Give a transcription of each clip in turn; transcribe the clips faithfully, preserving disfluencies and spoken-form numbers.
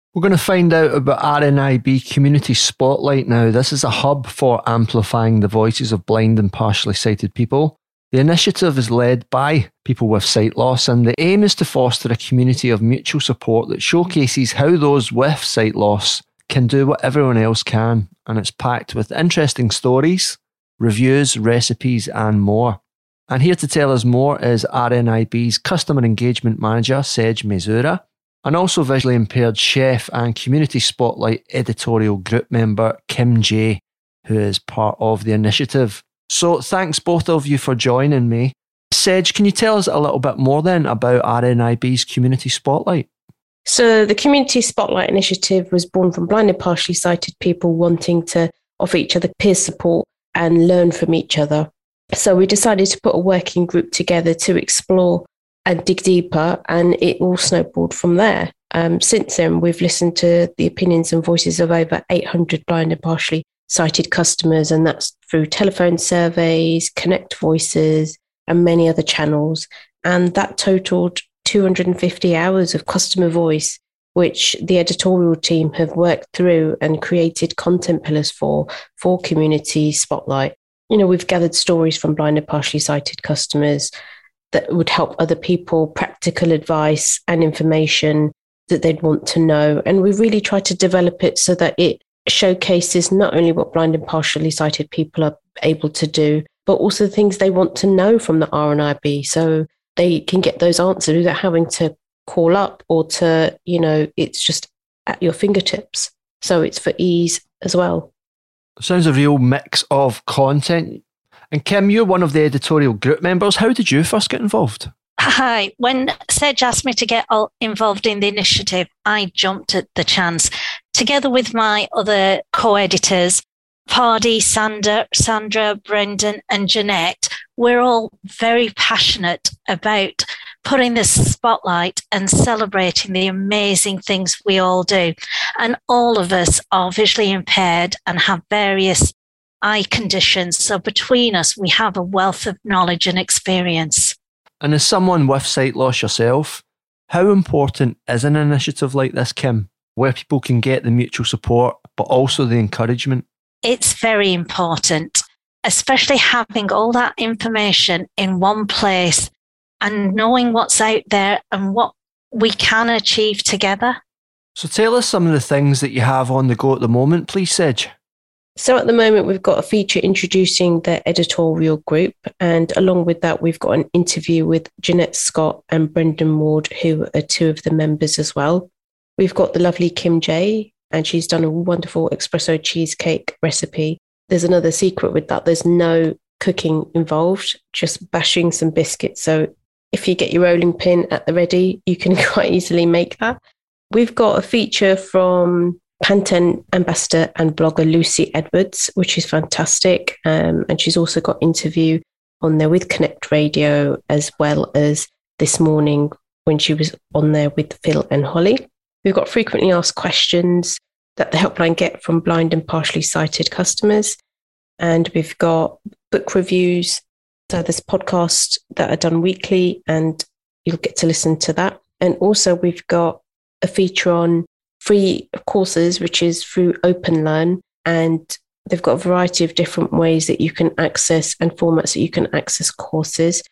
We're going to find out about R N I B Community Spotlight now. This is a hub for amplifying the voices of blind and partially sighted people. The initiative is led by people with sight loss, and the aim is to foster a community of mutual support that showcases how those with sight loss can do what everyone else can. And it's packed with interesting stories, reviews, recipes, and more. And here to tell us more is R N I B's Customer Engagement Manager, Sej Mezura, and also visually impaired chef and Community Spotlight editorial group member Kim J, who is part of the initiative. So thanks both of you for joining me. Sej, can you tell us a little bit more then about R N I B's Community Spotlight? So the Community Spotlight initiative was born from blind and partially sighted people wanting to offer each other peer support and learn from each other. So we decided to put a working group together to explore and dig deeper, and it all snowballed from there. Um, since then, we've listened to the opinions and voices of over eight hundred blind and partially sighted customers, and that's through telephone surveys, Connect Voices, and many other channels. And that totaled two hundred fifty hours of customer voice, which the editorial team have worked through and created content pillars for, for Community Spotlight. You know, we've gathered stories from blind and partially sighted customers that would help other people, practical advice and information that they'd want to know. And we really try to develop it so that it showcases not only what blind and partially sighted people are able to do, but also things they want to know from the R N I B, so they can get those answers without having to call up or to, you know, it's just at your fingertips. So it's for ease as well. Sounds a real mix of content. And Kim, you're one of the editorial group members. How did you first get involved? Hi. When Sej asked me to get involved in the initiative, I jumped at the chance. Together with my other co-editors, Pardy, Sandra, Sandra, Brendan and Jeanette, we're all very passionate about putting the spotlight and celebrating the amazing things we all do. And all of us are visually impaired and have various eye conditions. So between us, we have a wealth of knowledge and experience. And as someone with sight loss yourself, how important is an initiative like this, Kim, where people can get the mutual support, but also the encouragement? It's very important, especially having all that information in one place and knowing what's out there and what we can achieve together. So tell us some of the things that you have on the go at the moment, please, Sej. So at the moment, we've got a feature introducing the editorial group. And along with that, we've got an interview with Jeanette Scott and Brendan Ward, who are two of the members as well. We've got the lovely Kim J, and she's done a wonderful espresso cheesecake recipe. There's another secret with that. There's no cooking involved, just bashing some biscuits. So if you get your rolling pin at the ready, you can quite easily make that. We've got a feature from Pantene ambassador and blogger Lucy Edwards, which is fantastic. Um, and she's also got interview on there with Connect Radio, as well as this morning when she was on there with Phil and Holly. We've got frequently asked questions that the helpline get from blind and partially sighted customers. And we've got book reviews. So there's podcasts that are done weekly and you'll get to listen to that. And also we've got a feature on free courses, which is through OpenLearn. And they've got a variety of different ways that you can access and formats that you can access courses.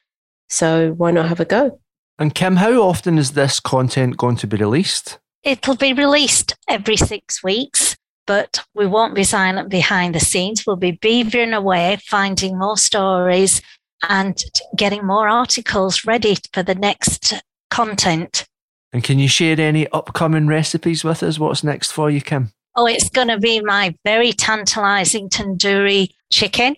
So why not have a go? And Kim, how often is this content going to be released? It'll be released every six weeks, but we won't be silent behind the scenes. We'll be beavering away, finding more stories and getting more articles ready for the next content. And can you share any upcoming recipes with us? What's next for you, Kim? Oh, it's going to be my very tantalising tandoori chicken.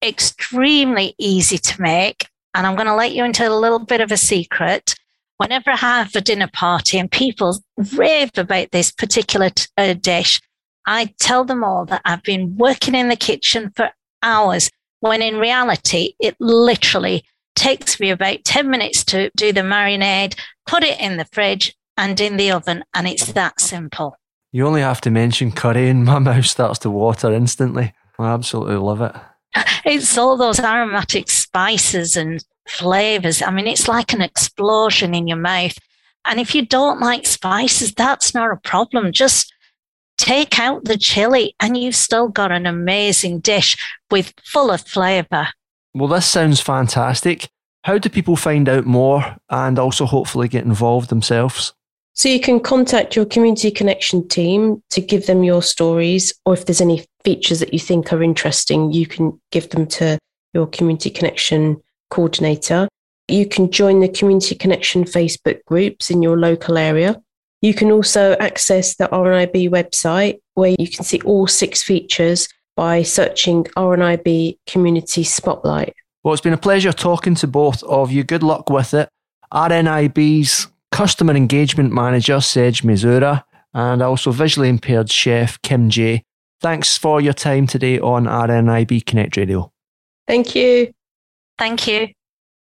Extremely easy to make. And I'm going to let you into a little bit of a secret. Whenever I have a dinner party and people rave about this particular t- uh, dish, I tell them all that I've been working in the kitchen for hours, when in reality, it literally takes me about ten minutes to do the marinade, put it in the fridge and in the oven, and it's that simple. You only have to mention curry and my mouth starts to water instantly. I absolutely love it. It's all those aromatic spices and flavours. I mean, it's like an explosion in your mouth. And if you don't like spices, that's not a problem. Just take out the chili and you've still got an amazing dish with full of flavour. Well, this sounds fantastic. How do people find out more and also hopefully get involved themselves? So you can contact your Community Connection team to give them your stories, or if there's any features that you think are interesting, you can give them to your Community Connection coordinator. You can join the Community Connection Facebook groups in your local area. You can also access the R N I B website where you can see all six features by searching R N I B Community Spotlight. Well, it's been a pleasure talking to both of you. Good luck with it. R N I B's Customer Engagement Manager, Sej Mizura, and also visually impaired chef, Kim J. Thanks for your time today on R N I B Connect Radio. Thank you. Thank you.